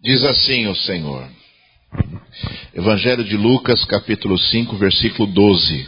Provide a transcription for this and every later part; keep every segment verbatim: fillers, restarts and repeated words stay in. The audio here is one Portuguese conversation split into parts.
Diz assim o Senhor. Evangelho de Lucas, capítulo cinco, versículo doze.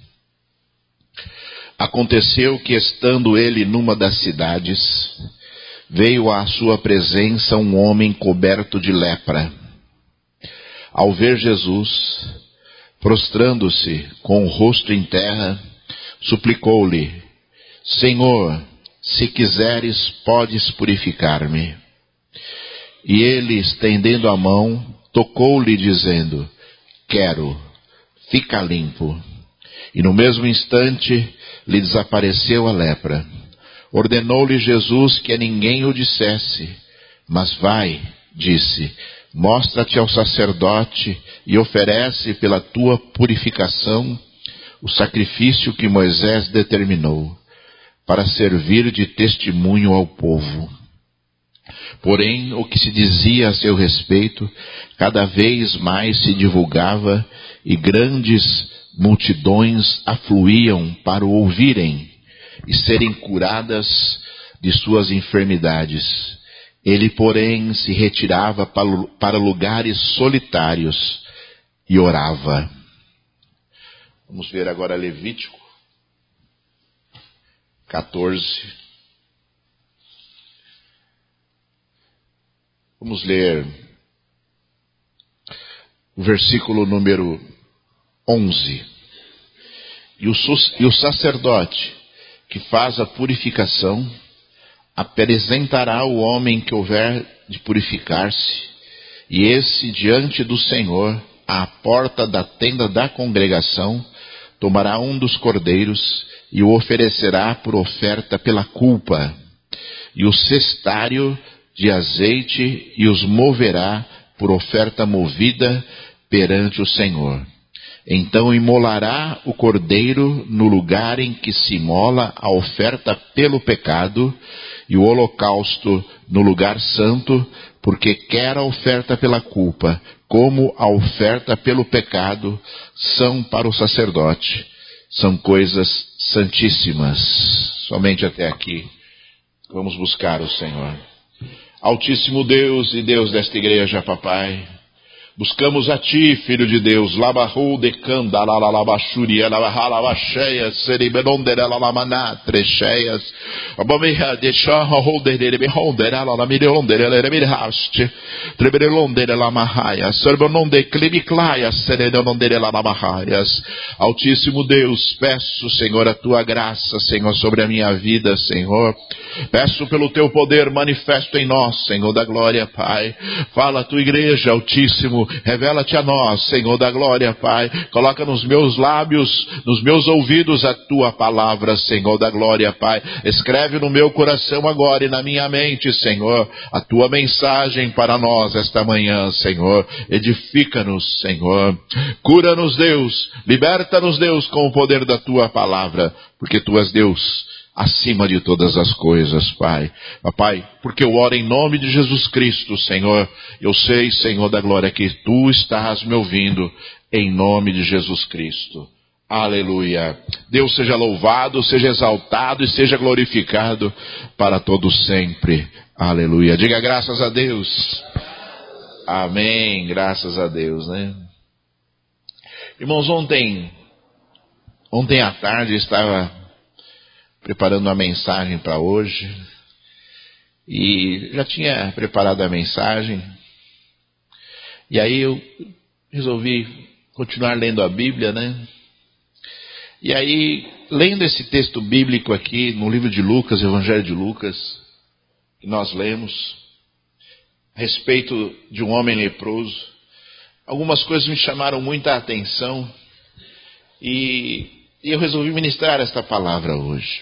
Aconteceu que, estando ele numa das cidades, veio à sua presença um homem coberto de lepra. Ao ver Jesus, prostrando-se com o rosto em terra, suplicou-lhe: Senhor, se quiseres, podes purificar-me. E ele, estendendo a mão, tocou-lhe, dizendo: Quero, fica limpo. E no mesmo instante lhe desapareceu a lepra. Ordenou-lhe Jesus que a ninguém o dissesse, mas vai, disse, mostra-te ao sacerdote e oferece pela tua purificação o sacrifício que Moisés determinou, para servir de testemunho ao povo. Porém, o que se dizia a seu respeito, cada vez mais se divulgava, e grandes multidões afluíam para o ouvirem e serem curadas de suas enfermidades. Ele, porém, se retirava para lugares solitários e orava. Vamos ver agora Levítico quatorze. Vamos ler o versículo número onze. E o, e o sacerdote que faz a purificação apresentará o homem que houver de purificar-se, e esse diante do Senhor, à porta da tenda da congregação, tomará um dos cordeiros e o oferecerá por oferta pela culpa, e o cestário de azeite, e os moverá por oferta movida perante o Senhor. Então imolará o cordeiro no lugar em que se imola a oferta pelo pecado, e o holocausto no lugar santo, porque quer a oferta pela culpa, como a oferta pelo pecado, são para o sacerdote. São coisas santíssimas. Somente até aqui. Vamos buscar o Senhor. Altíssimo Deus e Deus desta igreja, papai, buscamos a Ti, Filho de Deus, labarrou de canda, lalalabaxuria, labarralabaxeias, seribelonderelalamaná, trecheias, abomia de charra, holderelebehonderelalamirionderelebirhaste, trebelonderelamahaias, serbononde clibiclaias, serenonderelalamahaias. Altíssimo Deus, peço, Senhor, a Tua graça, Senhor, sobre a minha vida, Senhor. Peço pelo Teu poder manifesto em nós, Senhor da glória, Pai. Fala a Tua igreja, Altíssimo. Revela-te a nós, Senhor da glória, Pai. Coloca nos meus lábios, nos meus ouvidos a Tua palavra, Senhor da glória, Pai. Escreve no meu coração agora e na minha mente, Senhor, a Tua mensagem para nós esta manhã, Senhor. Edifica-nos, Senhor. Cura-nos, Deus. Liberta-nos, Deus, com o poder da Tua palavra, porque Tu és Deus acima de todas as coisas, Pai. Pai, porque eu oro em nome de Jesus Cristo, Senhor. Eu sei, Senhor da glória, que Tu estás me ouvindo, em nome de Jesus Cristo. Aleluia. Deus seja louvado, seja exaltado e seja glorificado para todo sempre. Aleluia. Diga graças a Deus. Amém. Graças a Deus, né? Irmãos, ontem, ontem à tarde estava preparando uma mensagem para hoje, e já tinha preparado a mensagem, e aí eu resolvi continuar lendo a Bíblia, né? E aí, lendo esse texto bíblico aqui, no livro de Lucas, Evangelho de Lucas, que nós lemos, a respeito de um homem leproso, algumas coisas me chamaram muita atenção, e, e eu resolvi ministrar esta palavra hoje.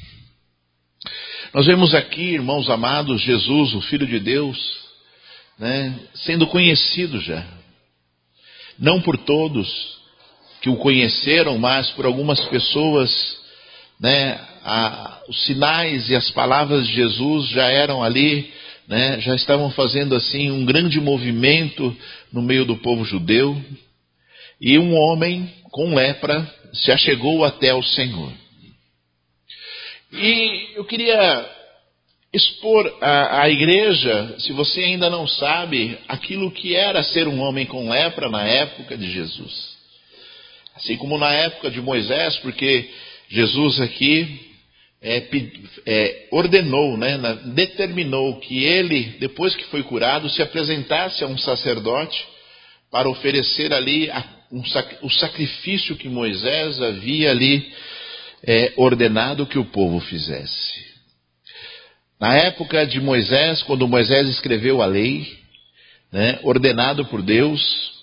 Nós vemos aqui, irmãos amados, Jesus, o Filho de Deus, né, sendo conhecido já. Não por todos que o conheceram, mas por algumas pessoas, né, a, os sinais e as palavras de Jesus já eram ali, né, já estavam fazendo assim um grande movimento no meio do povo judeu. E um homem com lepra se achegou até o Senhor. E eu queria expor à, à igreja, se você ainda não sabe, aquilo que era ser um homem com lepra na época de Jesus. Assim como na época de Moisés, porque Jesus aqui é, é, ordenou, né, determinou que ele, depois que foi curado, se apresentasse a um sacerdote para oferecer ali a, um, o sacrifício que Moisés havia ali é, ordenado que o povo fizesse. Na época de Moisés, quando Moisés escreveu a lei, né, ordenado por Deus,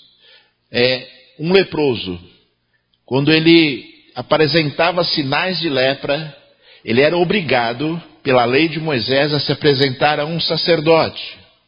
é, um leproso, quando ele apresentava sinais de lepra, ele era obrigado, pela lei de Moisés, a se apresentar a um sacerdote.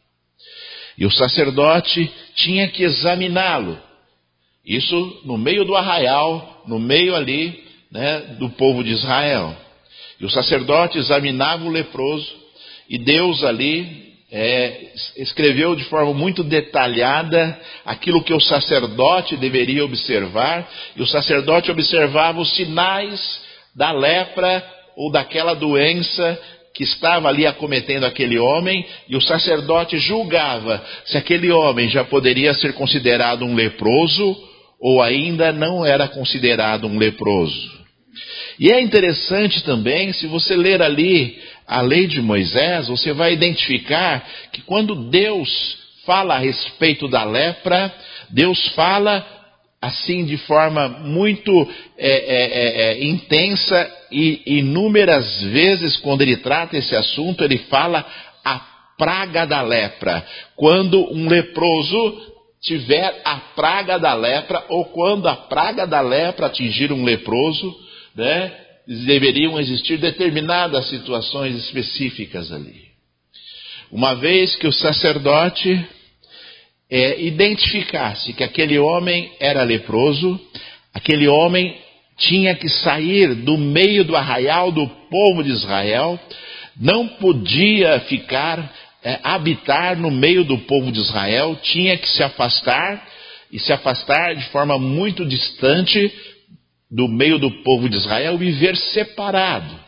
E o sacerdote tinha que examiná-lo. Isso no meio do arraial, no meio ali, né, do povo de Israel. E o sacerdote examinava o leproso, e Deus ali é, escreveu de forma muito detalhada aquilo que o sacerdote deveria observar, e o sacerdote observava os sinais da lepra ou daquela doença que estava ali acometendo aquele homem, e o sacerdote julgava se aquele homem já poderia ser considerado um leproso ou ainda não era considerado um leproso. E é interessante também, se você ler ali a lei de Moisés, você vai identificar que quando Deus fala a respeito da lepra, Deus fala assim de forma muito é, é, é, intensa, e inúmeras vezes quando ele trata esse assunto, ele fala a praga da lepra. Quando um leproso tiver a praga da lepra, ou quando a praga da lepra atingir um leproso, né, deveriam existir determinadas situações específicas ali. Uma vez que o sacerdote é, identificasse que aquele homem era leproso, aquele homem tinha que sair do meio do arraial do povo de Israel, não podia ficar, é, habitar no meio do povo de Israel, tinha que se afastar, e se afastar de forma muito distante do meio do povo de Israel, viver separado.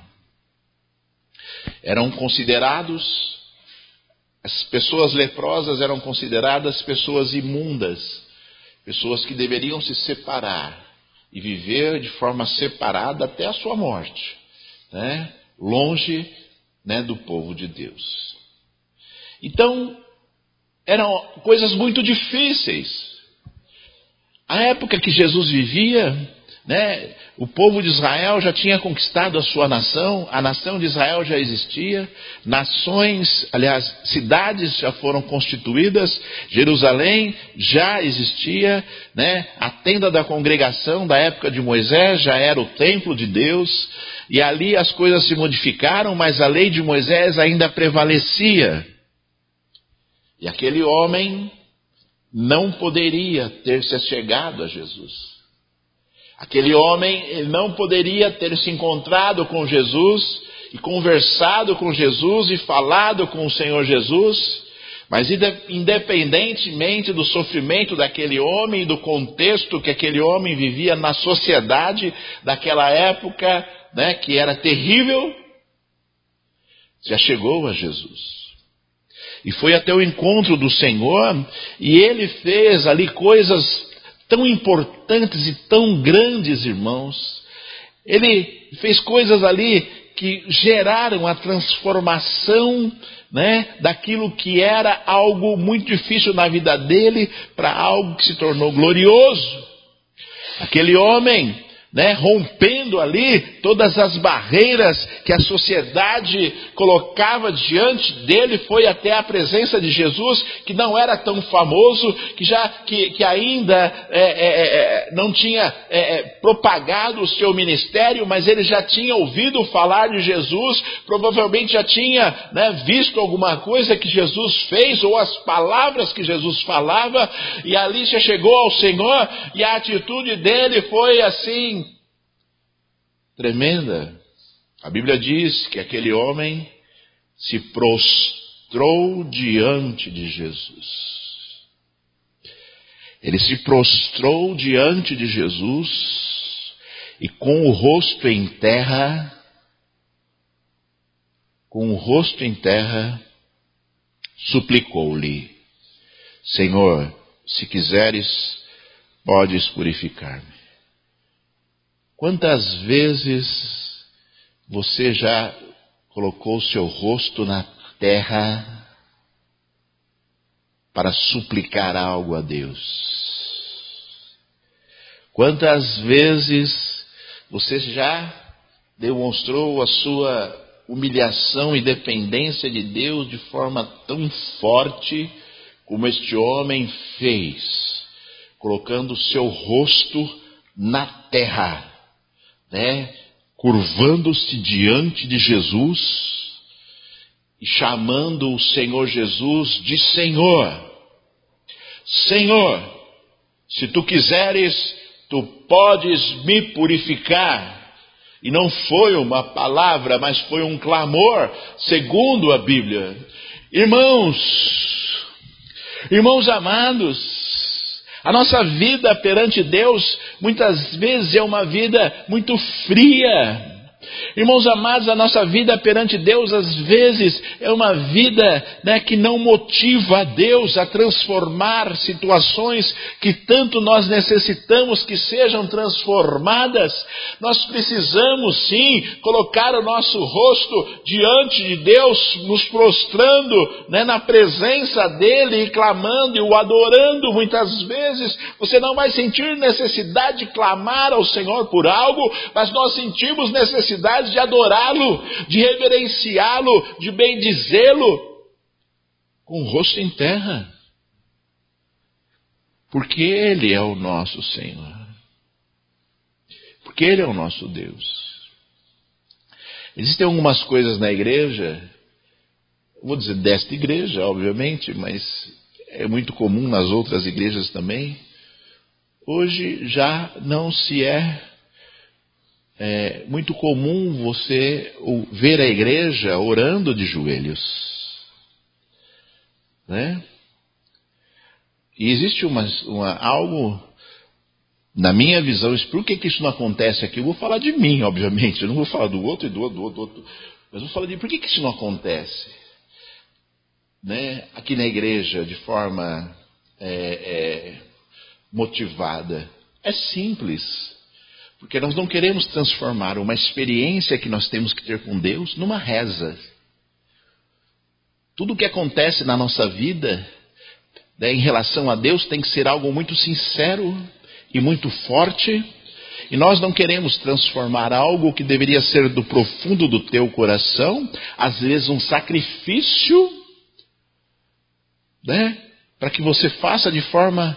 Eram considerados, as pessoas leprosas eram consideradas pessoas imundas, pessoas que deveriam se separar e viver de forma separada até a sua morte, né? Longe, né, do povo de Deus. Então, eram coisas muito difíceis. A época que Jesus vivia, né, o povo de Israel já tinha conquistado a sua nação, a nação de Israel já existia, nações, aliás, cidades já foram constituídas, Jerusalém já existia, né, a tenda da congregação da época de Moisés já era o templo de Deus, e ali as coisas se modificaram, mas a lei de Moisés ainda prevalecia. E aquele homem não poderia ter se chegado a Jesus. Aquele homem ele não poderia ter se encontrado com Jesus e conversado com Jesus e falado com o Senhor Jesus, mas independentemente do sofrimento daquele homem e do contexto que aquele homem vivia na sociedade daquela época, né, que era terrível, já chegou a Jesus. E foi até o encontro do Senhor, e ele fez ali coisas tão importantes e tão grandes, irmãos. Ele fez coisas ali que geraram a transformação, né, daquilo que era algo muito difícil na vida dele para algo que se tornou glorioso. Aquele homem, né, rompendo ali todas as barreiras que a sociedade colocava diante dele, foi até a presença de Jesus, que não era tão famoso, que, já, que, que ainda é, é, é, não tinha é, propagado o seu ministério, mas ele já tinha ouvido falar de Jesus, provavelmente já tinha, né, visto alguma coisa que Jesus fez, ou as palavras que Jesus falava, e ali já chegou ao Senhor, e a atitude dele foi assim, tremenda. A Bíblia diz que aquele homem se prostrou diante de Jesus. Ele se prostrou diante de Jesus e com o rosto em terra com o rosto em terra, suplicou-lhe: Senhor, se quiseres, podes purificar-me. Quantas vezes você já colocou seu rosto na terra para suplicar algo a Deus? Quantas vezes você já demonstrou a sua humilhação e dependência de Deus de forma tão forte como este homem fez, colocando o seu rosto na terra, né? Curvando-se diante de Jesus e chamando o Senhor Jesus de Senhor. Senhor, se tu quiseres, tu podes me purificar. E não foi uma palavra, mas foi um clamor, segundo a Bíblia. Irmãos, irmãos amados, a nossa vida perante Deus muitas vezes é uma vida muito fria. Irmãos amados, a nossa vida perante Deus às vezes é uma vida, né, que não motiva a Deus a transformar situações que tanto nós necessitamos que sejam transformadas. Nós precisamos sim colocar o nosso rosto diante de Deus, nos prostrando, né, na presença dele e clamando e o adorando. Muitas vezes você não vai sentir necessidade de clamar ao Senhor por algo, mas nós sentimos necessidade de adorá-lo, de reverenciá-lo, de bendizê-lo, com o rosto em terra, porque Ele é o nosso Senhor, porque Ele é o nosso Deus. Existem algumas coisas na igreja, vou dizer desta igreja, obviamente, mas é muito comum nas outras igrejas também. Hoje já não se é É muito comum você ver a igreja orando de joelhos, né? E existe uma, uma, algo, na minha visão, por que, que isso não acontece aqui? Eu vou falar de mim, obviamente, eu não vou falar do outro e do outro, do outro, do outro, mas vou falar de por que, que isso não acontece, né? Aqui na igreja, de forma é, é, motivada. É simples. Porque nós não queremos transformar uma experiência que nós temos que ter com Deus numa reza. Tudo o que acontece na nossa vida, né, em relação a Deus tem que ser algo muito sincero e muito forte. E nós não queremos transformar algo que deveria ser do profundo do teu coração, às vezes um sacrifício, né, para que você faça de forma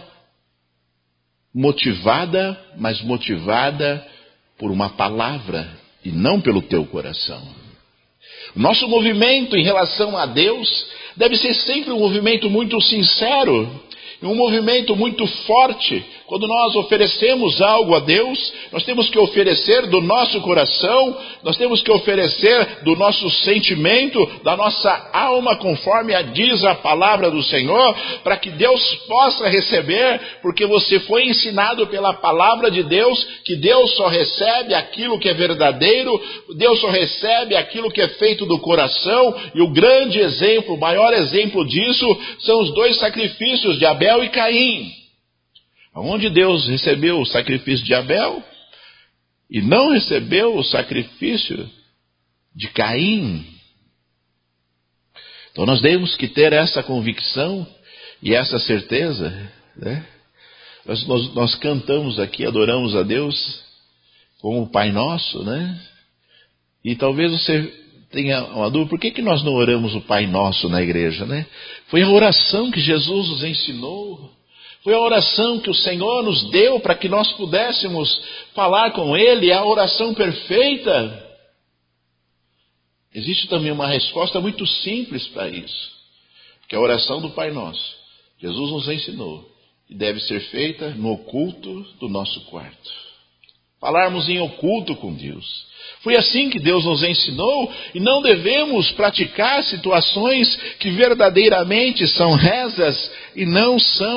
motivada, mas motivada por uma palavra e não pelo teu coração. O nosso movimento em relação a Deus deve ser sempre um movimento muito sincero, um movimento muito forte. Quando nós oferecemos algo a Deus, nós temos que oferecer do nosso coração, nós temos que oferecer do nosso sentimento, da nossa alma, conforme a diz a palavra do Senhor, para que Deus possa receber, porque você foi ensinado pela palavra de Deus, que Deus só recebe aquilo que é verdadeiro, Deus só recebe aquilo que é feito do coração, e o grande exemplo, o maior exemplo disso, são os dois sacrifícios de Abel e Caim. Onde Deus recebeu o sacrifício de Abel e não recebeu o sacrifício de Caim. Então nós temos que ter essa convicção e essa certeza, né? Nós, nós, nós cantamos aqui, adoramos a Deus como o Pai Nosso, né? E talvez você tenha uma dúvida, por que, que nós não oramos o Pai Nosso na igreja, né? Foi a oração que Jesus nos ensinou. Foi a oração que o Senhor nos deu para que nós pudéssemos falar com Ele, é a oração perfeita. Existe também uma resposta muito simples para isso, que é a oração do Pai Nosso. Jesus nos ensinou que deve ser feita no oculto do nosso quarto. Falarmos em oculto com Deus. Foi assim que Deus nos ensinou, e não devemos praticar situações que verdadeiramente são rezas e não são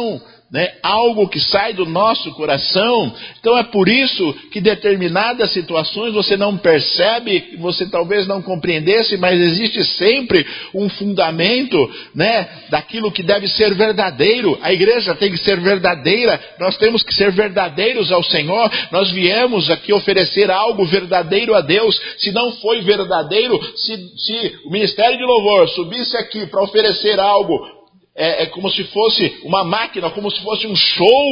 né, algo que sai do nosso coração. Então é por isso que determinadas situações você não percebe, você talvez não compreendesse, mas existe sempre um fundamento, né, daquilo que deve ser verdadeiro. A igreja tem que ser verdadeira, nós temos que ser verdadeiros ao Senhor. Nós viemos aqui oferecer algo verdadeiro a Deus. Se não foi verdadeiro, se, se o Ministério de Louvor subisse aqui para oferecer algo, É, é como se fosse uma máquina, como se fosse um show,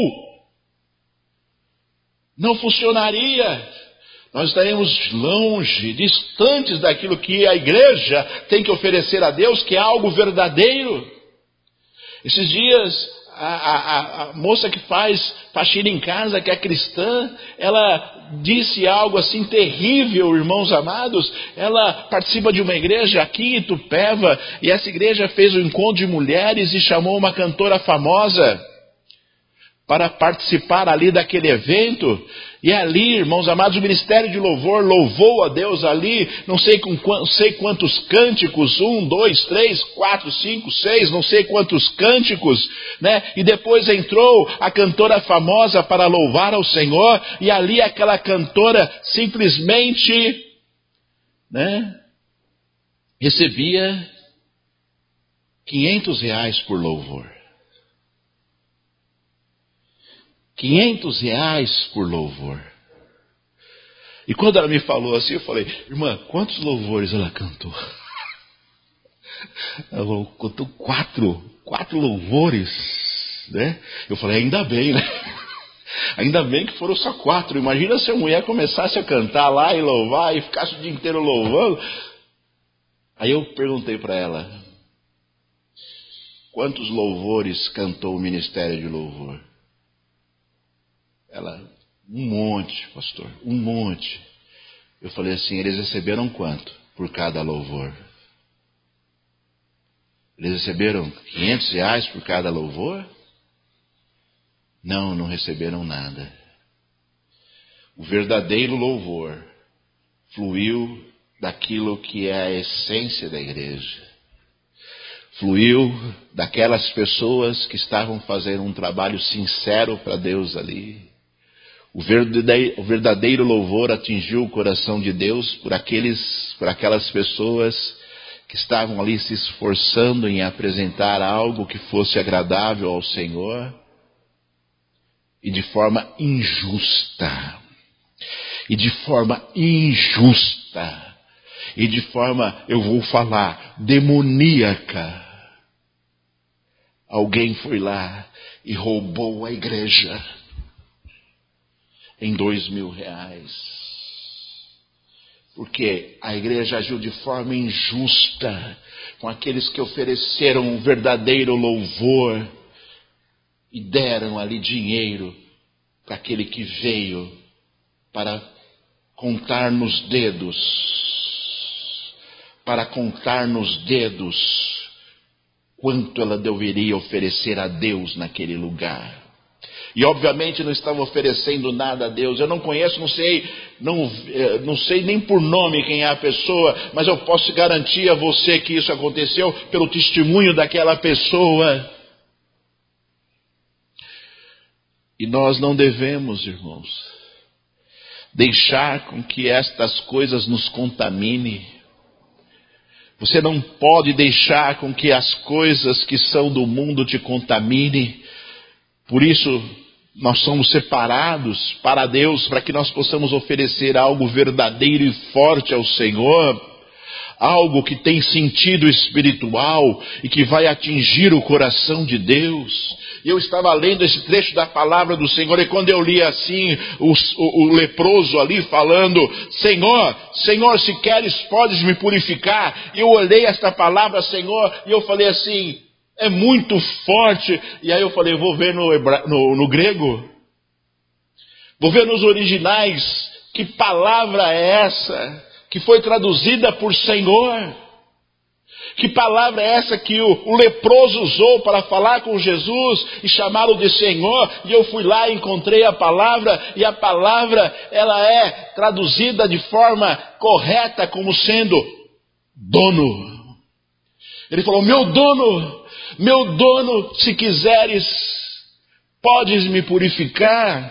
não funcionaria. Nós estaremos longe, distantes daquilo que a igreja tem que oferecer a Deus, que é algo verdadeiro. Esses dias, a, a, a moça que faz faxina em casa, que é cristã, ela disse algo assim terrível, irmãos amados. Ela participa de uma igreja aqui em Itupeva, e essa igreja fez um encontro de mulheres e chamou uma cantora famosa para participar ali daquele evento. E ali, irmãos amados, o Ministério de Louvor louvou a Deus ali, não sei, com, não sei quantos cânticos, um, dois, três, quatro, cinco, seis, não sei quantos cânticos, né? E depois entrou a cantora famosa para louvar ao Senhor, e ali aquela cantora simplesmente, né, recebia quinhentos reais por louvor. quinhentos reais por louvor. E quando ela me falou assim, eu falei: irmã, quantos louvores ela cantou? Ela cantou quatro, quatro louvores, né? Eu falei: ainda bem, né? Ainda bem que foram só quatro. Imagina se a mulher começasse a cantar lá e louvar e ficasse o dia inteiro louvando. Aí eu perguntei para ela: quantos louvores cantou o Ministério de Louvor? Ela: um monte, pastor, um monte. Eu falei assim: eles receberam quanto por cada louvor? Eles receberam quinhentos reais por cada louvor? Não, não receberam nada. O verdadeiro louvor fluiu daquilo que é a essência da igreja. Fluiu daquelas pessoas que estavam fazendo um trabalho sincero para Deus ali. O verdadeiro, o verdadeiro louvor atingiu o coração de Deus por, aqueles, por aquelas pessoas que estavam ali se esforçando em apresentar algo que fosse agradável ao Senhor, e de forma injusta, e de forma injusta, e de forma, eu vou falar, demoníaca. Alguém foi lá e roubou a igreja em dois mil reais. Porque a igreja agiu de forma injusta com aqueles que ofereceram um verdadeiro louvor e deram ali dinheiro para aquele que veio para contar nos dedos, para contar nos dedos quanto ela deveria oferecer a Deus naquele lugar. E obviamente não estava oferecendo nada a Deus. Eu não conheço, não sei, não, não sei nem por nome quem é a pessoa, mas eu posso garantir a você que isso aconteceu pelo testemunho daquela pessoa. E nós não devemos, irmãos, deixar com que estas coisas nos contaminem. Você não pode deixar com que as coisas que são do mundo te contaminem. Por isso, nós somos separados para Deus, para que nós possamos oferecer algo verdadeiro e forte ao Senhor, algo que tem sentido espiritual e que vai atingir o coração de Deus. E eu estava lendo esse trecho da palavra do Senhor, e quando eu li assim, o, o, o leproso ali falando: Senhor, Senhor, se queres podes me purificar. E eu olhei esta palavra, Senhor, e eu falei assim: é muito forte. E aí eu falei: vou ver no, hebra... no, no grego, vou ver nos originais, que palavra é essa que foi traduzida por Senhor? Que palavra é essa que o, o leproso usou para falar com Jesus e chamá-lo de Senhor? E eu fui lá e encontrei a palavra, e a palavra, ela é traduzida de forma correta como sendo dono. Ele falou: meu dono, meu dono, se quiseres, podes me purificar?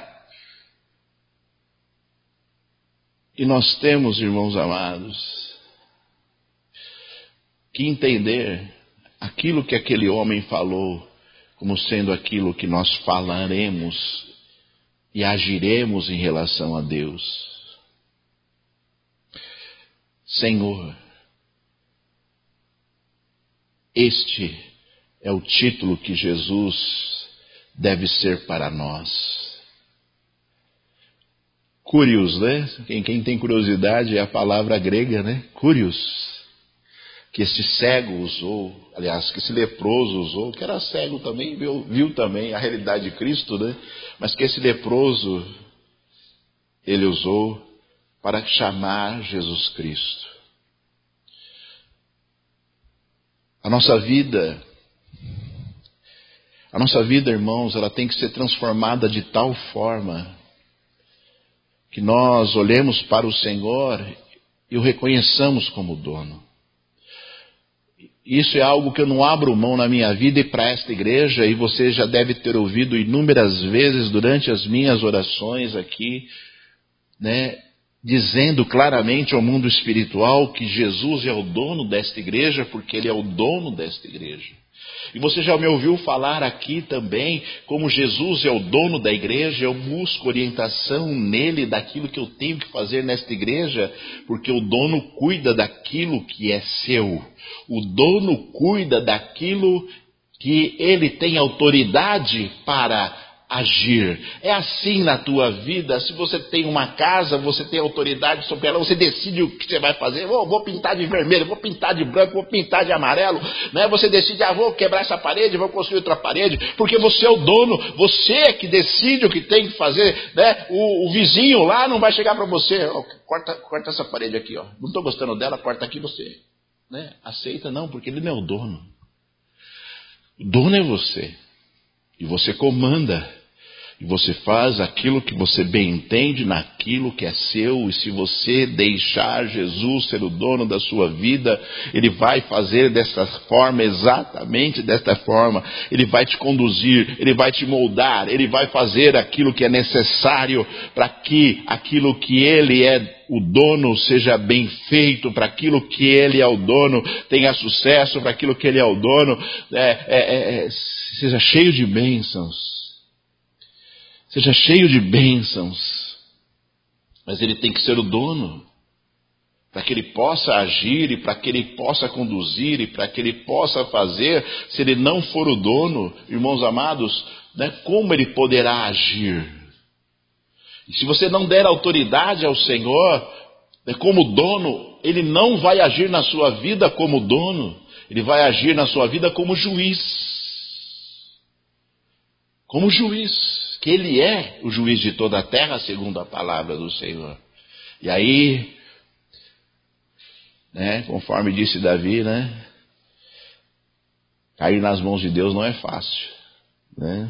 E nós temos, irmãos amados, que entender aquilo que aquele homem falou como sendo aquilo que nós falaremos e agiremos em relação a Deus. Senhor, este é o título que Jesus deve ser para nós. Curios, né? Quem, quem tem curiosidade é a palavra grega, né? Curios. Que esse cego usou, aliás, que esse leproso usou, que era cego também, viu, viu também a realidade de Cristo, né? Mas que esse leproso, ele usou para chamar Jesus Cristo. A nossa vida, a nossa vida, irmãos, ela tem que ser transformada de tal forma que nós olhemos para o Senhor e o reconheçamos como dono. Isso é algo que eu não abro mão na minha vida e para esta igreja, e você já deve ter ouvido inúmeras vezes durante as minhas orações aqui, né, dizendo claramente ao mundo espiritual que Jesus é o dono desta igreja, porque Ele é o dono desta igreja. E você já me ouviu falar aqui também, como Jesus é o dono da igreja, eu busco orientação nele daquilo que eu tenho que fazer nesta igreja, porque o dono cuida daquilo que é seu. O dono cuida daquilo que ele tem autoridade para agir. É assim na tua vida. Se você tem uma casa, você tem autoridade sobre ela, você decide o que você vai fazer. Vou, vou pintar de vermelho, vou pintar de branco, vou pintar de amarelo, né? Você decide, ah, vou quebrar essa parede, vou construir outra parede, porque você é o dono, você é que decide o que tem que fazer, né? O, o vizinho lá não vai chegar para você, oh, corta, corta essa parede aqui, ó. Não estou gostando dela, corta aqui você, né? Aceita não, porque ele não é o dono. O dono é você. E você comanda, e você faz aquilo que você bem entende naquilo que é seu, e se você deixar Jesus ser o dono da sua vida, Ele vai fazer dessa forma, exatamente desta forma. Ele vai te conduzir, Ele vai te moldar, Ele vai fazer aquilo que é necessário para que aquilo que Ele é o dono seja bem feito, para aquilo que Ele é o dono tenha sucesso, para aquilo que Ele é o dono é, é, é, seja cheio de bênçãos. Seja cheio de bênçãos. Mas Ele tem que ser o dono, para que Ele possa agir e para que Ele possa conduzir e para que Ele possa fazer. Se Ele não for o dono, irmãos amados, né, como Ele poderá agir? E se você não der autoridade ao Senhor, né, como dono, Ele não vai agir na sua vida como dono, Ele vai agir na sua vida como juiz. Como juiz, que Ele é o juiz de toda a terra, segundo a palavra do Senhor. E aí, né, conforme disse Davi, né, cair nas mãos de Deus não é fácil, né?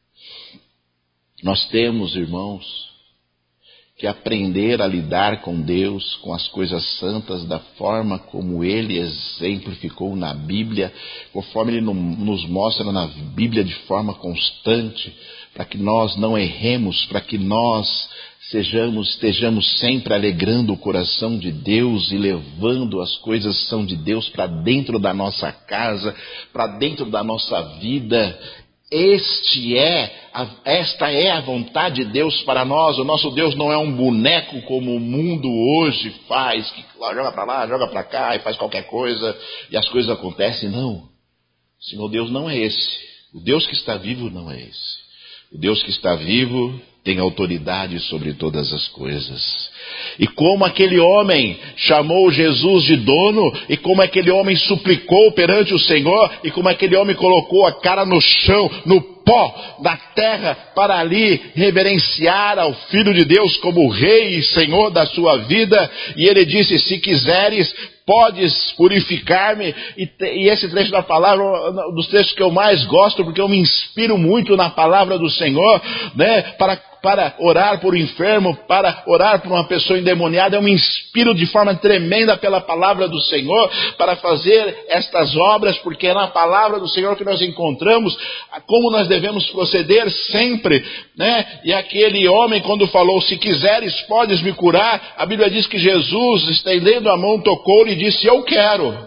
Nós temos, irmãos, que aprender a lidar com Deus, com as coisas santas, da forma como Ele exemplificou na Bíblia, conforme Ele nos mostra na Bíblia de forma constante, para que nós não erremos, para que nós sejamos, estejamos sempre alegrando o coração de Deus e levando as coisas que são de Deus para dentro da nossa casa, para dentro da nossa vida. Este é, a, esta é a vontade de Deus para nós. O nosso Deus não é um boneco como o mundo hoje faz, que joga para lá, joga para cá e faz qualquer coisa e as coisas acontecem. Não. O Senhor Deus não é esse. O Deus que está vivo não é esse. O Deus que está vivo tem autoridade sobre todas as coisas. E como aquele homem chamou Jesus de dono, e como aquele homem suplicou perante o Senhor, e como aquele homem colocou a cara no chão, no pó da terra, para ali reverenciar ao Filho de Deus como Rei e Senhor da sua vida, e ele disse, se quiseres, podes purificar-me. E, e esse trecho da palavra, um dos trechos que eu mais gosto, porque eu me inspiro muito na palavra do Senhor, né, para para orar por um enfermo, para orar por uma pessoa endemoniada. Eu me inspiro de forma tremenda pela palavra do Senhor para fazer estas obras, porque é na palavra do Senhor que nós encontramos como nós devemos proceder sempre, né? E aquele homem, quando falou, se quiseres podes me curar, a Bíblia diz que Jesus, estendendo a mão, tocou-lhe e disse, eu quero.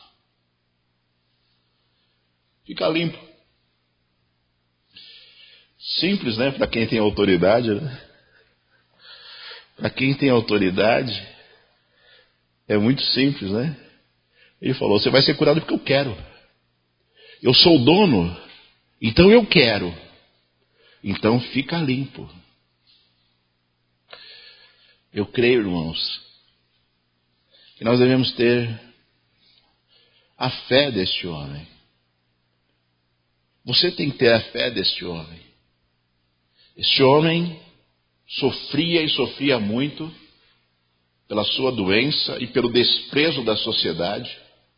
Fica limpo. Simples, né? Para quem tem autoridade, né? Para quem tem autoridade, é muito simples, né? Ele falou, você vai ser curado porque eu quero. Eu sou o dono, então eu quero. Então fica limpo. Eu creio, irmãos, que nós devemos ter a fé deste homem. Você tem que ter a fé deste homem. Este homem sofria e sofria muito pela sua doença e pelo desprezo da sociedade.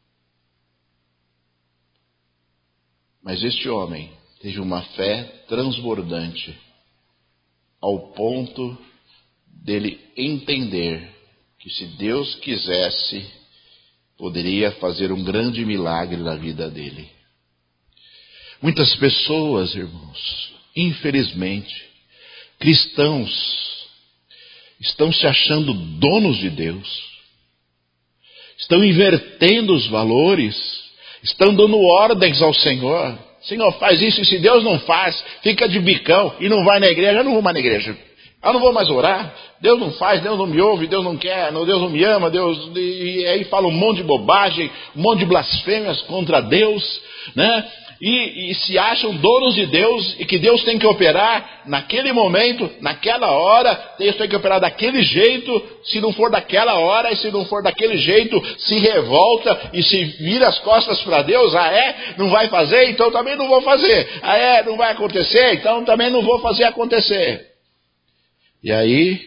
Mas este homem teve uma fé transbordante ao ponto dele entender que se Deus quisesse, poderia fazer um grande milagre na vida dele. Muitas pessoas, irmãos, infelizmente, cristãos, estão se achando donos de Deus, estão invertendo os valores, estão dando ordens ao Senhor. Senhor, faz isso, e se Deus não faz, fica de bicão e não vai na igreja. Eu não vou mais na igreja, eu não vou mais orar. Deus não faz, Deus não me ouve, Deus não quer, Deus não me ama, Deus... E aí fala um monte de bobagem, um monte de blasfêmias contra Deus, né? E, e se acham donos de Deus e que Deus tem que operar naquele momento, naquela hora. Deus tem que operar daquele jeito. Se não for daquela hora e se não for daquele jeito, se revolta e se vira as costas para Deus. Ah é? Não vai fazer? Então também não vou fazer. Ah é? Não vai acontecer? Então também não vou fazer acontecer. E aí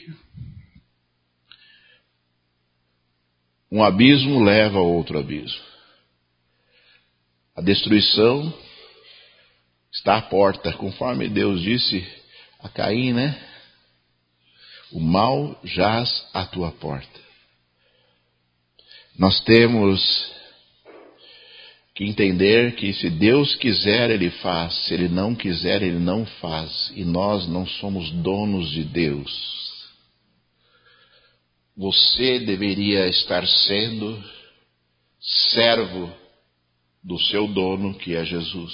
um abismo leva a outro abismo. A destruição está à porta, conforme Deus disse a Caim, né? O mal jaz à tua porta. Nós temos que entender que se Deus quiser, Ele faz. Se Ele não quiser, Ele não faz. E nós não somos donos de Deus. Você deveria estar sendo servo do seu dono, que é Jesus.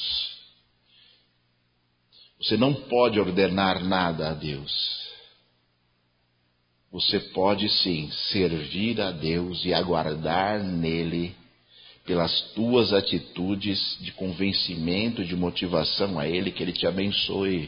Você não pode ordenar nada a Deus. Você pode sim servir a Deus e aguardar nele pelas tuas atitudes de convencimento, de motivação a Ele, que Ele te abençoe.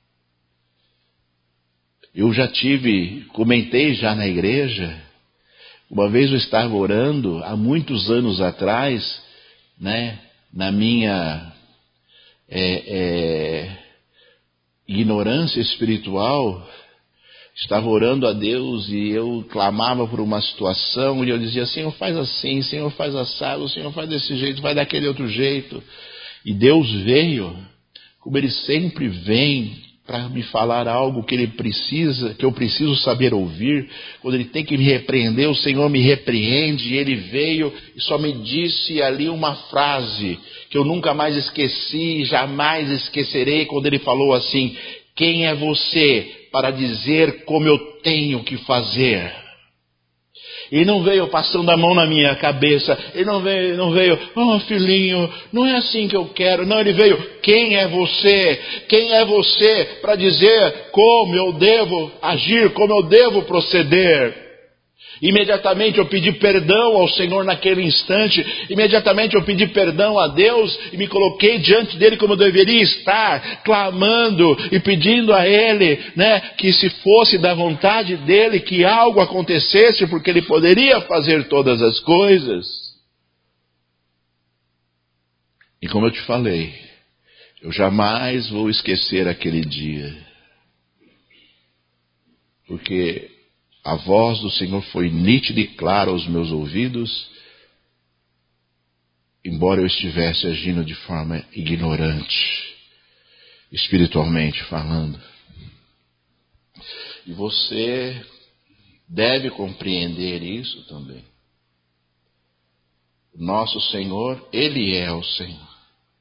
Eu já tive, comentei já na igreja, uma vez eu estava orando, há muitos anos atrás, né, na minha é, é, ignorância espiritual, estava orando a Deus e eu clamava por uma situação e eu dizia, Senhor, faz assim, Senhor, faz assado, Senhor, faz desse jeito, vai daquele outro jeito. E Deus veio, como Ele sempre vem, para me falar algo que Ele precisa, que eu preciso saber ouvir. Quando Ele tem que me repreender, o Senhor me repreende. E Ele veio e só me disse ali uma frase que eu nunca mais esqueci, jamais esquecerei, quando Ele falou assim, quem é você para dizer como eu tenho que fazer? Ele não veio passando a mão na minha cabeça. Ele não veio, não veio, oh filhinho, não é assim que eu quero. Não, ele veio, quem é você? Quem é você para dizer como eu devo agir, como eu devo proceder? Imediatamente eu pedi perdão ao Senhor naquele instante. Imediatamente eu pedi perdão a Deus e me coloquei diante dele como eu deveria estar, clamando e pedindo a Ele, né, que se fosse da vontade dele, que algo acontecesse, porque Ele poderia fazer todas as coisas. E como eu te falei, eu jamais vou esquecer aquele dia, porque a voz do Senhor foi nítida e clara aos meus ouvidos, embora eu estivesse agindo de forma ignorante, espiritualmente falando. E você deve compreender isso também. Nosso Senhor, Ele é o Senhor.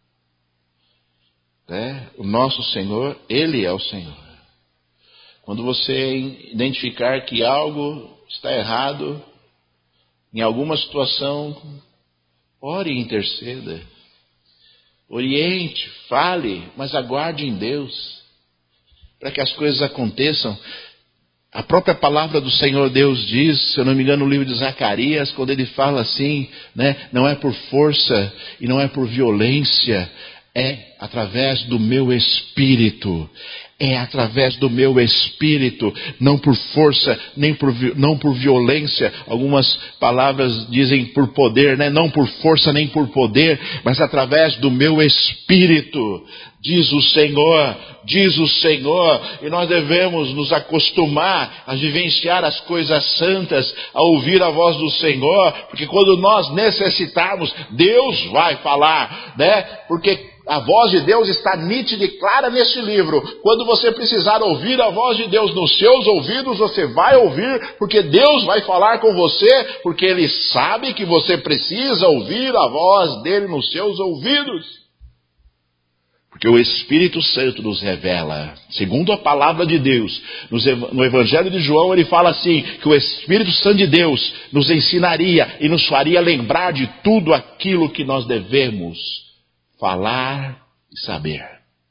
É? O nosso Senhor, Ele é o Senhor. Quando você identificar que algo está errado, em alguma situação, ore e interceda. Oriente, fale, mas aguarde em Deus, para que as coisas aconteçam. A própria palavra do Senhor Deus diz, se eu não me engano, no livro de Zacarias, quando ele fala assim, né, não é por força e não é por violência, é através do meu Espírito. É através do meu Espírito, não por força, nem por, não por violência. Algumas palavras dizem por poder, né? Não por força nem por poder, mas através do meu Espírito, diz o Senhor, diz o Senhor. E nós devemos nos acostumar a vivenciar as coisas santas, a ouvir a voz do Senhor, porque quando nós necessitarmos, Deus vai falar, né? Porque a voz de Deus está nítida e clara neste livro. Quando você precisar ouvir a voz de Deus nos seus ouvidos, você vai ouvir, porque Deus vai falar com você, porque Ele sabe que você precisa ouvir a voz dEle nos seus ouvidos. Porque o Espírito Santo nos revela, segundo a palavra de Deus, no Evangelho de João ele fala assim, que o Espírito Santo de Deus nos ensinaria e nos faria lembrar de tudo aquilo que nós devemos falar e saber.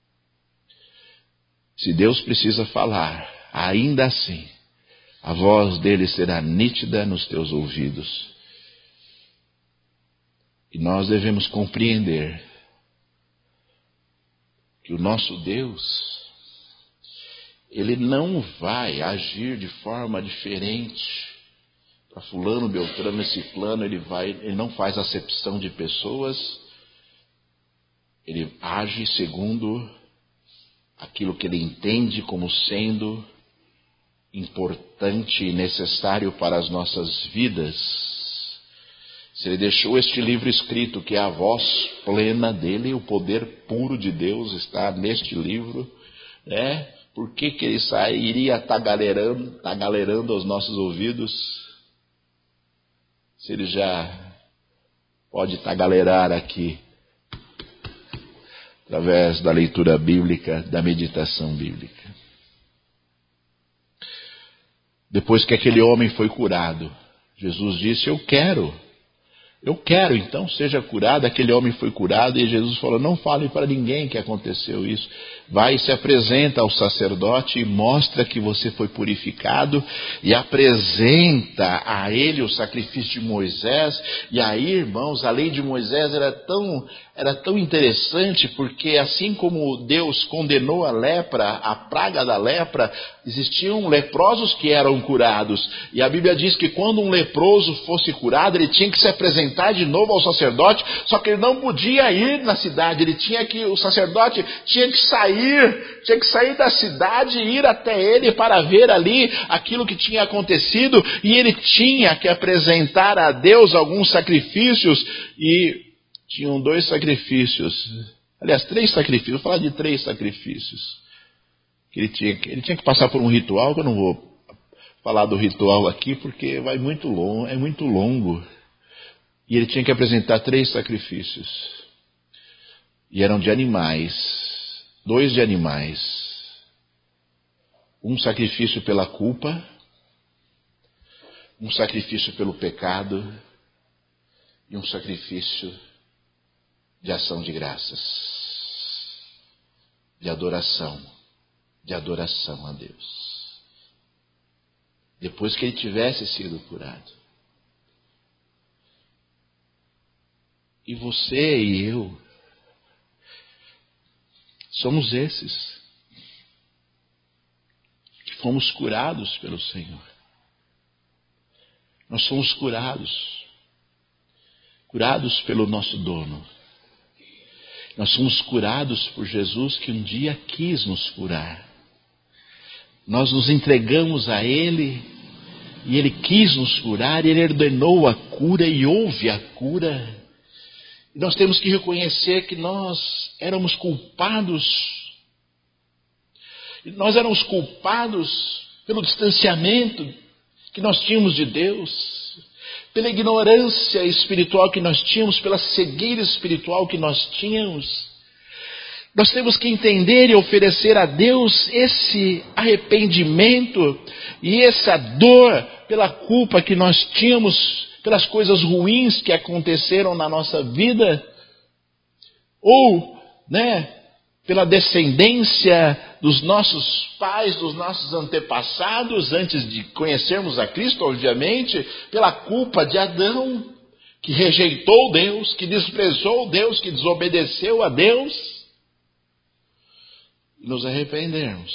Se Deus precisa falar, ainda assim, a voz dele será nítida nos teus ouvidos. E nós devemos compreender que o nosso Deus, Ele não vai agir de forma diferente. Para fulano, beltrano, esse plano, ele, vai, ele não faz acepção de pessoas. Ele age segundo aquilo que ele entende como sendo importante e necessário para as nossas vidas. Se ele deixou este livro escrito, que é a voz plena dele, o poder puro de Deus está neste livro, né? Por que que ele sairia tagalerando, tagalerando aos nossos ouvidos, se ele já pode tagalerar aqui, através da leitura bíblica, da meditação bíblica? Depois que aquele homem foi curado, Jesus disse, eu quero, eu quero, então seja curado. Aquele homem foi curado e Jesus falou, não fale para ninguém que aconteceu isso. Vai e se apresenta ao sacerdote e mostra que você foi purificado e apresenta a ele o sacrifício de Moisés. E aí, irmãos, a lei de Moisés era tão, era tão interessante, porque assim como Deus condenou a lepra, a praga da lepra, existiam leprosos que eram curados. E a Bíblia diz que quando um leproso fosse curado, ele tinha que se apresentar de novo ao sacerdote, só que ele não podia ir na cidade, ele tinha que, o sacerdote tinha que sair, tinha que sair da cidade e ir até ele para ver ali aquilo que tinha acontecido, e ele tinha que apresentar a Deus alguns sacrifícios, e tinham dois sacrifícios, aliás, três sacrifícios, vou falar de três sacrifícios. Ele tinha, ele tinha que passar por um ritual, que eu não vou falar do ritual aqui, porque vai muito longo, é muito longo. E ele tinha que apresentar três sacrifícios. E eram de animais, dois de animais. Um sacrifício pela culpa, um sacrifício pelo pecado e um sacrifício de ação de graças, de adoração. de adoração a Deus. Depois que ele tivesse sido curado. E você e eu somos esses que fomos curados pelo Senhor. Nós somos curados, curados pelo nosso dono. Nós somos curados por Jesus, que um dia quis nos curar. Nós nos entregamos a Ele, e Ele quis nos curar, e Ele ordenou a cura e houve a cura. E nós temos que reconhecer que nós éramos culpados. E nós éramos culpados pelo distanciamento que nós tínhamos de Deus, pela ignorância espiritual que nós tínhamos, pela cegueira espiritual que nós tínhamos. Nós temos que entender e oferecer a Deus esse arrependimento e essa dor pela culpa que nós tínhamos, pelas coisas ruins que aconteceram na nossa vida, ou, né, pela descendência dos nossos pais, dos nossos antepassados, antes de conhecermos a Cristo, obviamente, pela culpa de Adão, que rejeitou Deus, que desprezou Deus, que desobedeceu a Deus. Nos arrependermos.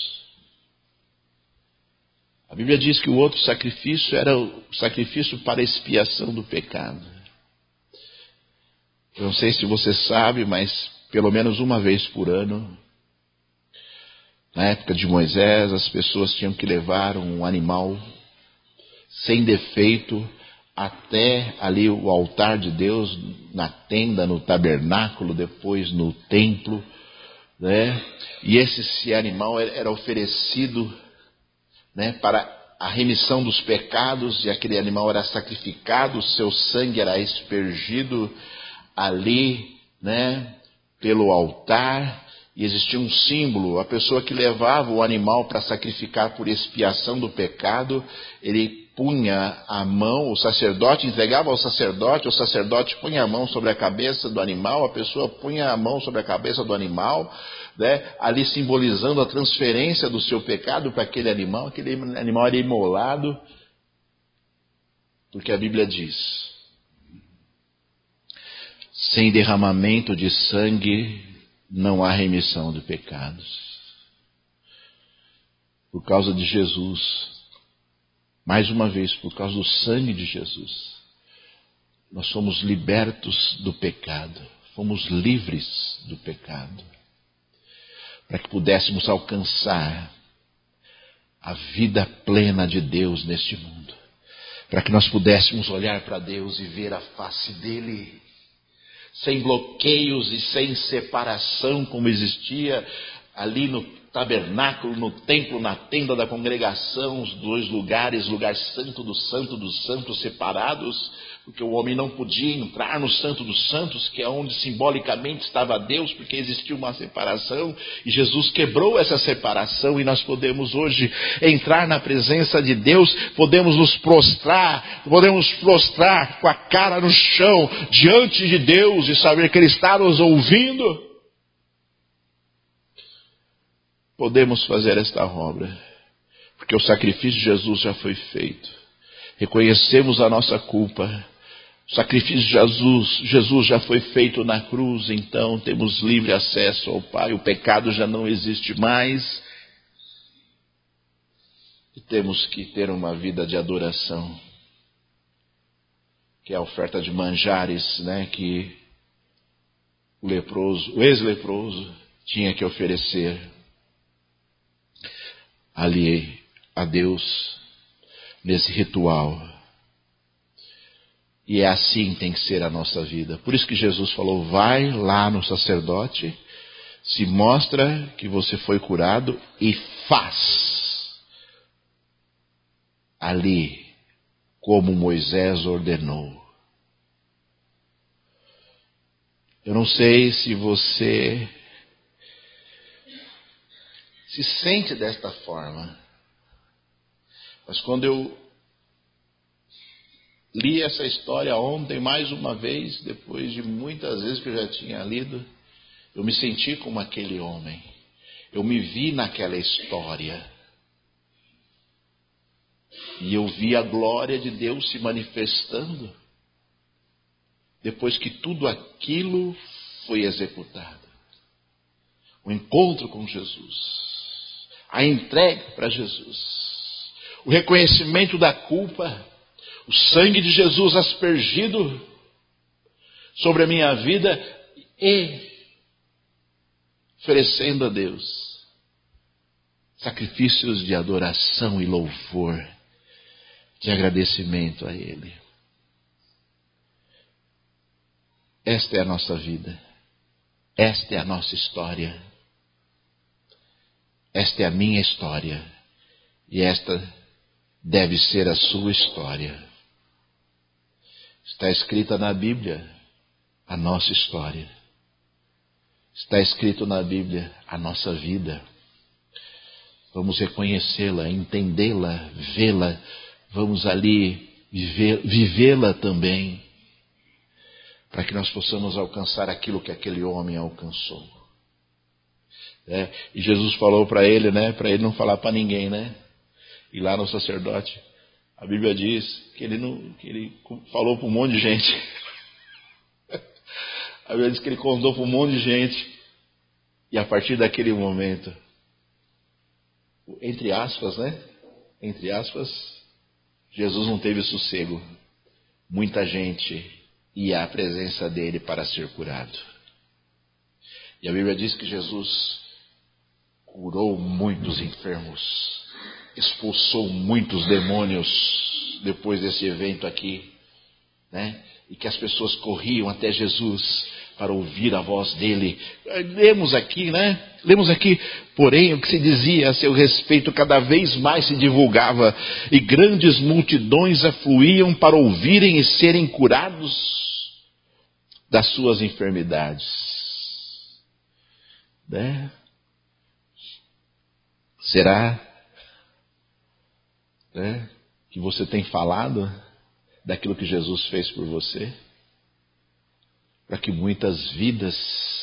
A Bíblia diz que o outro sacrifício era o sacrifício para expiação do pecado. Eu não sei se você sabe, mas pelo menos uma vez por ano, na época de Moisés, as pessoas tinham que levar um animal sem defeito até ali o altar de Deus, na tenda, no tabernáculo, depois no templo, né? E esse animal era oferecido, né, para a remissão dos pecados, e aquele animal era sacrificado, o seu sangue era aspergido ali, né, pelo altar, e existia um símbolo. A pessoa que levava o animal para sacrificar por expiação do pecado, ele punha a mão, o sacerdote entregava ao sacerdote, o sacerdote punha a mão sobre a cabeça do animal, a pessoa punha a mão sobre a cabeça do animal, né, ali simbolizando a transferência do seu pecado para aquele animal. Aquele animal era imolado, porque a Bíblia diz: sem derramamento de sangue não há remissão de pecados. Por causa de Jesus, mais uma vez, por causa do sangue de Jesus, nós somos libertos do pecado, fomos livres do pecado, para que pudéssemos alcançar a vida plena de Deus neste mundo, para que nós pudéssemos olhar para Deus e ver a face dele, sem bloqueios e sem separação como existia ali no tabernáculo, no templo, na tenda da congregação, os dois lugares, lugar santo do santo dos santos separados, porque o homem não podia entrar no santo dos santos, que é onde simbolicamente estava Deus, porque existia uma separação, e Jesus quebrou essa separação, e nós podemos hoje entrar na presença de Deus, podemos nos prostrar, podemos prostrar com a cara no chão, diante de Deus, e saber que Ele está nos ouvindo. Podemos fazer esta obra, porque o sacrifício de Jesus já foi feito. Reconhecemos a nossa culpa. O sacrifício de Jesus, Jesus já foi feito na cruz, então temos livre acesso ao Pai. O pecado já não existe mais. E temos que ter uma vida de adoração, que é a oferta de manjares, né, que o leproso, o ex-leproso tinha que oferecer ali a Deus, nesse ritual. E é assim que tem que ser a nossa vida. Por isso que Jesus falou: vai lá no sacerdote, se mostra que você foi curado e faz ali como Moisés ordenou. Eu não sei se você se sente desta forma, mas quando eu li essa história ontem, mais uma vez, depois de muitas vezes que eu já tinha lido, eu me senti como aquele homem. Eu me vi naquela história. E eu vi a glória de Deus se manifestando depois que tudo aquilo foi executado. O encontro com Jesus, a entrega para Jesus, o reconhecimento da culpa, o sangue de Jesus aspergido sobre a minha vida e oferecendo a Deus sacrifícios de adoração e louvor, de agradecimento a Ele. Esta é a nossa vida, esta é a nossa história, esta é a minha história E esta deve ser a sua história. Está escrita na Bíblia a nossa história. Está escrito na Bíblia a nossa vida. Vamos reconhecê-la, entendê-la, vê-la. Vamos ali viver, vivê-la também, para que nós possamos alcançar aquilo que aquele homem alcançou. É, e Jesus falou para ele, né, para ele não falar para ninguém, né? E lá no sacerdote, a Bíblia diz que ele, não, que ele falou para um monte de gente. A Bíblia diz que ele contou para um monte de gente. E a partir daquele momento, entre aspas, né? Entre aspas, Jesus não teve sossego. Muita gente ia à presença dele para ser curado. E a Bíblia diz que Jesus curou muitos enfermos, expulsou muitos demônios depois desse evento aqui, né? E que as pessoas corriam até Jesus para ouvir a voz dele. Lemos aqui, né? Lemos aqui, porém, o que se dizia a seu respeito cada vez mais se divulgava, e grandes multidões afluíam para ouvirem e serem curados das suas enfermidades. Né? Será, né, que você tem falado daquilo que Jesus fez por você? Para que muitas vidas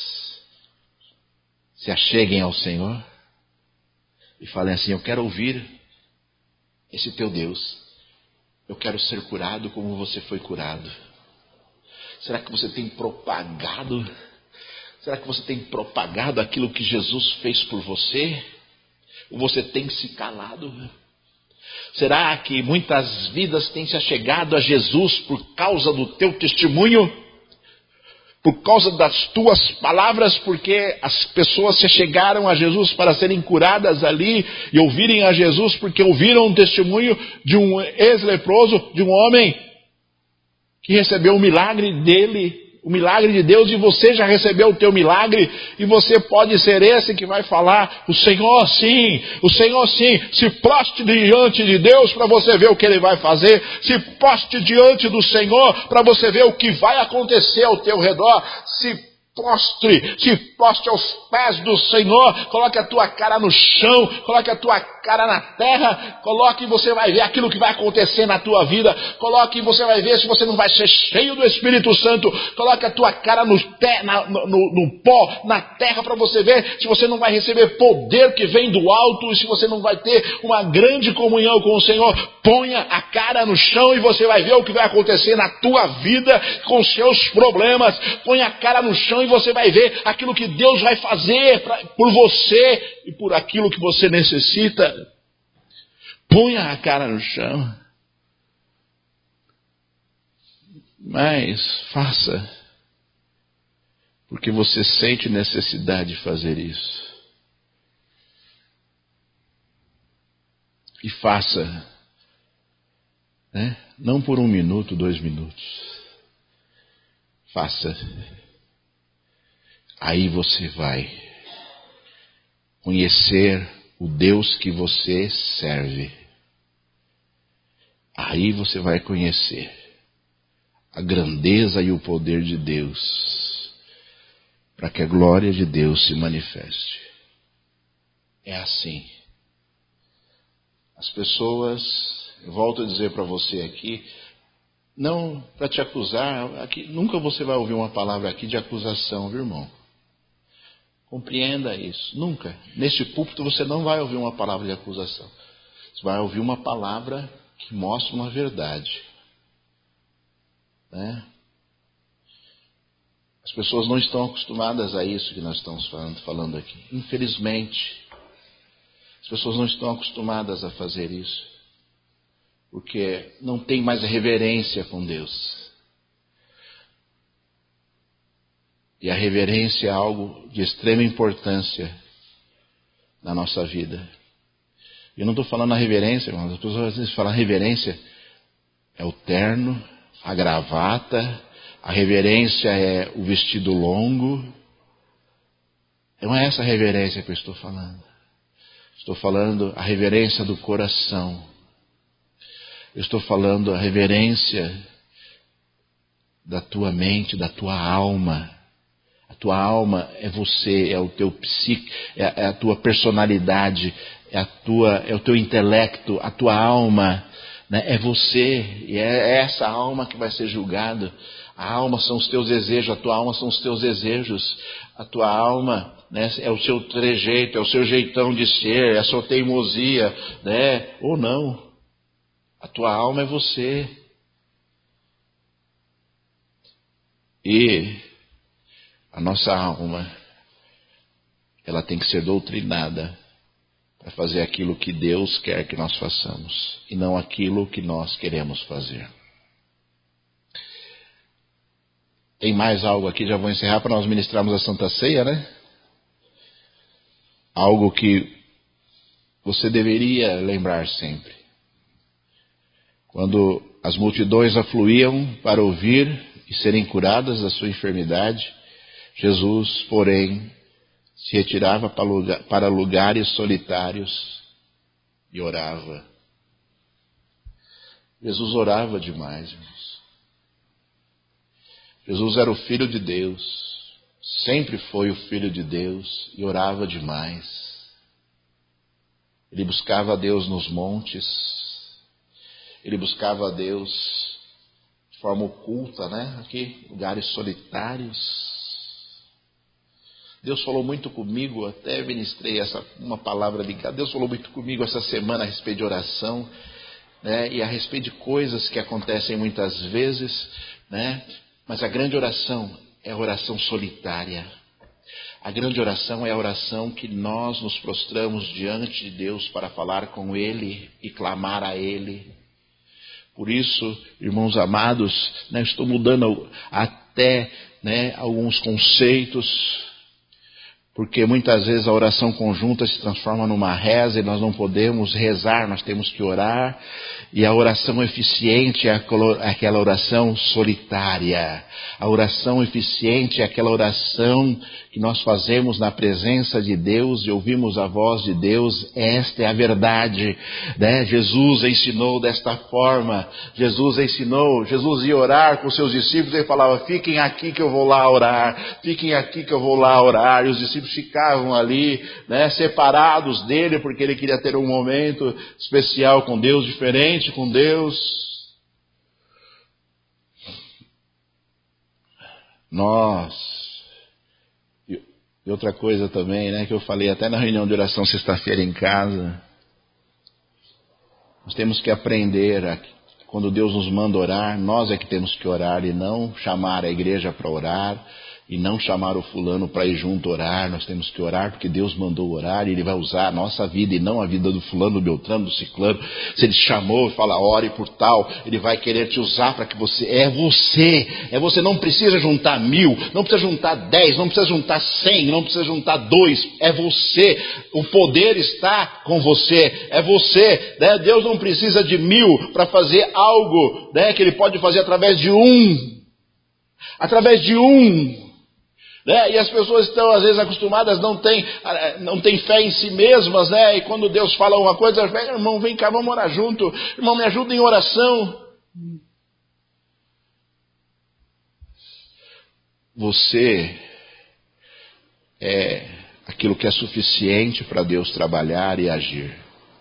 se acheguem ao Senhor e falem assim: eu quero ouvir esse teu Deus, eu quero ser curado como você foi curado. Será que você tem propagado? Será que você tem propagado aquilo que Jesus fez por você? Ou você tem se calado? Será que muitas vidas têm se achegado a Jesus por causa do teu testemunho? Por causa das tuas palavras, porque as pessoas se chegaram a Jesus para serem curadas ali e ouvirem a Jesus porque ouviram um testemunho de um ex-leproso, de um homem que recebeu o milagre dele, o milagre de Deus, e você já recebeu o teu milagre, e você pode ser esse que vai falar: o Senhor sim, o Senhor sim. Se proste diante de Deus para você ver o que Ele vai fazer. Se proste diante do Senhor para você ver o que vai acontecer ao teu redor. Se prostre, se prostre aos pés do Senhor, coloque a tua cara no chão, coloque a tua cara na terra, coloque e você vai ver aquilo que vai acontecer na tua vida. Coloque e você vai ver se você não vai ser cheio do Espírito Santo. Coloque a tua cara no, te, na, no, no, no pó, na terra, para você ver se você não vai receber poder que vem do alto, e se você não vai ter uma grande comunhão com o Senhor. Ponha a cara no chão e você vai ver o que vai acontecer na tua vida com seus problemas. Ponha a cara no chão e você vai ver aquilo que Deus vai fazer pra, por você e por aquilo que você necessita. Ponha a cara no chão. Mas faça, porque você sente necessidade de fazer isso. E faça, né? Não por um minuto, dois minutos. Faça. Aí você vai conhecer o Deus que você serve. Aí você vai conhecer a grandeza e o poder de Deus, para que a glória de Deus se manifeste. É assim. As pessoas, eu volto a dizer para você aqui, não para te acusar, aqui, nunca você vai ouvir uma palavra aqui de acusação, viu, irmão? Compreenda isso. Nunca. Neste púlpito você não vai ouvir uma palavra de acusação. Você vai ouvir uma palavra que mostra uma verdade. Né? As pessoas não estão acostumadas a isso que nós estamos falando, falando aqui. Infelizmente. As pessoas não estão acostumadas a fazer isso. Porque não tem mais reverência com Deus. E a reverência é algo de extrema importância na nossa vida. Eu não estou falando a reverência, irmãos. As pessoas às vezes falam reverência é o terno, a gravata, a reverência é o vestido longo. Não é essa reverência que eu estou falando. Estou falando a reverência do coração. Eu estou falando a reverência da tua mente, da tua alma. A tua alma é você, é o teu psique, é a tua personalidade, é, a tua, é o teu intelecto, a tua alma, né? É você, e é essa alma que vai ser julgada. A alma são os teus desejos, a tua alma são os teus desejos. A tua alma, né, é o seu trejeito, é o seu jeitão de ser, é a sua teimosia, né? Ou não. A tua alma é você. E a nossa alma, ela tem que ser doutrinada para fazer aquilo que Deus quer que nós façamos e não aquilo que nós queremos fazer. Tem mais algo aqui, já vou encerrar para nós ministrarmos a Santa Ceia, né? Algo que você deveria lembrar sempre. Quando as multidões afluíam para ouvir e serem curadas da sua enfermidade, Jesus, porém, se retirava para lugares solitários e orava. Jesus orava demais, irmãos. Jesus era o Filho de Deus, sempre foi o Filho de Deus e orava demais. Ele buscava a Deus nos montes, ele buscava a Deus de forma oculta, né? Aqui, lugares solitários. Deus falou muito comigo, até ministrei essa, uma palavra ligada. Deus falou muito comigo essa semana a respeito de oração, né? E a respeito de coisas que acontecem muitas vezes, né? Mas a grande oração é a oração solitária. A grande oração é a oração que nós nos prostramos diante de Deus para falar com Ele e clamar a Ele. Por isso, irmãos amados, né, estou mudando até, né, alguns conceitos, porque muitas vezes a oração conjunta se transforma numa reza e nós não podemos rezar, nós temos que orar. E a oração eficiente é aquela oração solitária. A oração eficiente é aquela oração que nós fazemos na presença de Deus e ouvimos a voz de Deus. Esta é a verdade, né? Jesus ensinou desta forma. Jesus ensinou, Jesus ia orar com seus discípulos e falava: fiquem aqui que eu vou lá orar, fiquem aqui que eu vou lá orar. E os discípulos ficavam ali, né, separados dele, porque ele queria ter um momento especial com Deus, diferente com Deus. Nós, e outra coisa também, né, que eu falei até na reunião de oração sexta-feira em casa, nós temos que aprender a, quando Deus nos manda orar, nós é que temos que orar e não chamar a igreja para orar, e não chamar o fulano para ir junto orar. Nós temos que orar porque Deus mandou orar e Ele vai usar a nossa vida e não a vida do fulano, do beltrano, do ciclano. Se Ele chamou e fala, ore por tal, Ele vai querer te usar para que você... É você, é você. Não precisa juntar mil, não precisa juntar dez, não precisa juntar cem, não precisa juntar dois. É você. O poder está com você. É você, né? Deus não precisa de mil para fazer algo, né, que Ele pode fazer através de um. Através de um. Né? E as pessoas estão às vezes acostumadas, não têm, não têm fé em si mesmas, né? E quando Deus fala uma coisa, irmão, vem cá, vamos orar junto, irmão, me ajuda em oração. Você é aquilo que é suficiente para Deus trabalhar e agir.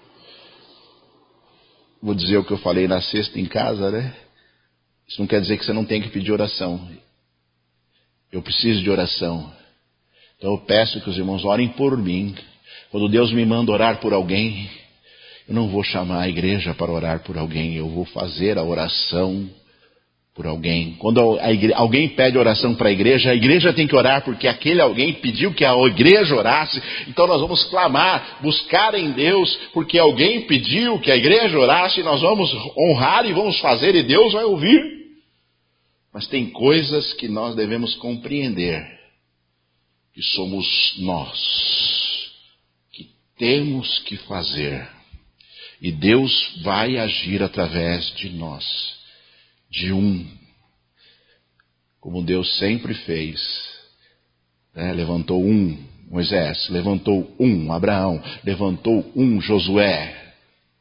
Vou dizer o que eu falei na sexta em casa, né? Isso não quer dizer que você não tem que pedir oração. Eu preciso de oração. Então eu peço que os irmãos orem por mim. Quando Deus me manda orar por alguém, eu não vou chamar a igreja para orar por alguém. Eu vou fazer a oração por alguém. Quando a igre... alguém pede oração para a igreja, a igreja tem que orar porque aquele alguém pediu que a igreja orasse. Então nós vamos clamar, buscar em Deus, porque alguém pediu que a igreja orasse. E nós vamos honrar e vamos fazer e Deus vai ouvir. Mas tem coisas que nós devemos compreender, que somos nós, que temos que fazer. E Deus vai agir através de nós, de um, como Deus sempre fez. Né? Levantou um Moisés, levantou um Abraão, levantou um Josué,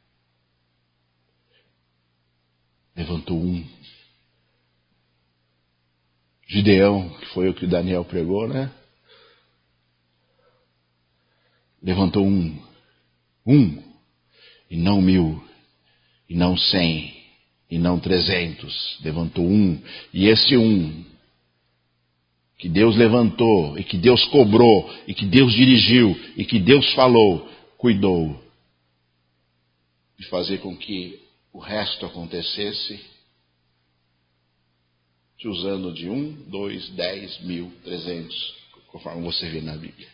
levantou um Gideão, que foi o que o Daniel pregou, né? Levantou um, um, e não mil, e não cem, e não trezentos, levantou um, e esse um, que Deus levantou, e que Deus cobrou, e que Deus dirigiu, e que Deus falou, cuidou de fazer com que o resto acontecesse, te usando de um, dois, dez, mil, trezentos, conforme você vê na Bíblia.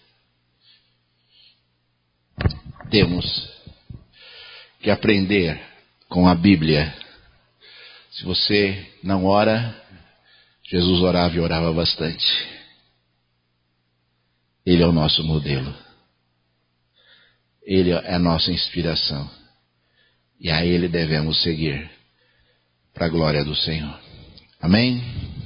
Temos que aprender com a Bíblia. Se você não ora, Jesus orava e orava bastante. Ele é o nosso modelo. Ele é a nossa inspiração. E a Ele devemos seguir para a glória do Senhor. Amém?